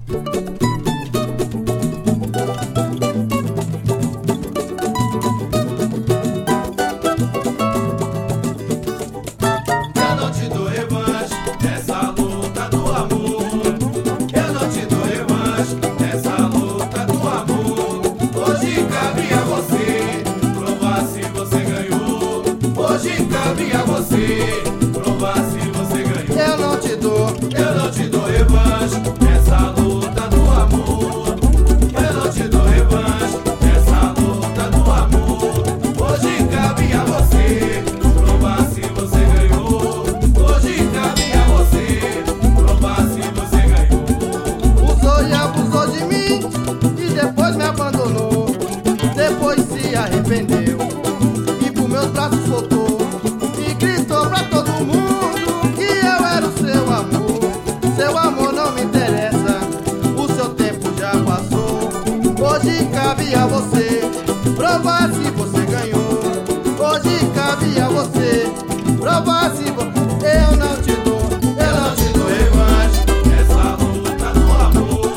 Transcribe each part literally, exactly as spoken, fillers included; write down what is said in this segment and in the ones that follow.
E por meus braços soltou e gritou pra todo mundo que eu era o seu amor. Seu amor não me interessa, o seu tempo já passou. Hoje cabe a você provar se você ganhou. Hoje cabe a você provar se você... Eu não te dou, eu não te dou revanche nessa luta do amor.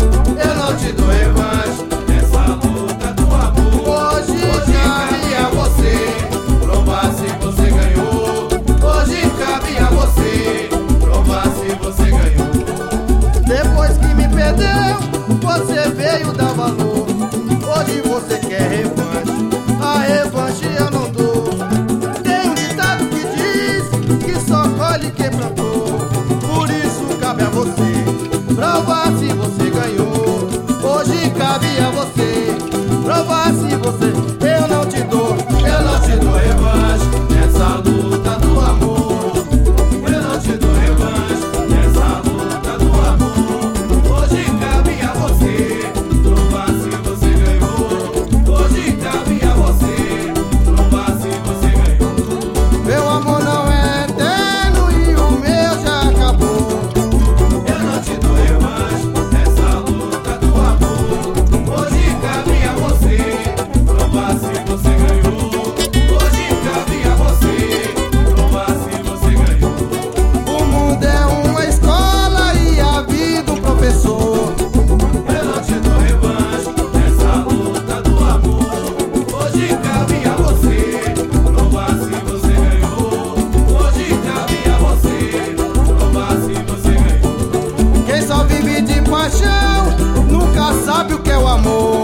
Eu não te dou revanche nessa luta do amor. Hoje cabe a você provar se você ganhou. Hoje cabe a você provar se você ganhou. Depois que me perdeu, você veio dar valor. Hoje você quer revanche, a revanche eu não dou. Tem um ditado que diz que só colhe quem plantou. Por isso cabe a você provar se você ganhou. Hoje cabe a você provar se você... Eu não te dou, eu não te dou revanche nessa luta do amor. Eu não te dou revanche nessa luta do amor. Hoje cabe a você provar se você ganhou. Hoje cabe a você provar se você ganhou. Meu amor não é eterno e o meu já acabou. Eu não te dou revanche nessa luta do amor. Hoje cabe a você provar se você ganhou. Hoje cabe a você provar se você ganhou. O mundo é uma escola e a vida um professor. Eu não te dou revanche nessa luta do amor. Hoje cabe a você provar se você ganhou. Hoje cabe a você provar se você ganhou. Quem só vive de paixão nunca sabe o que é o amor.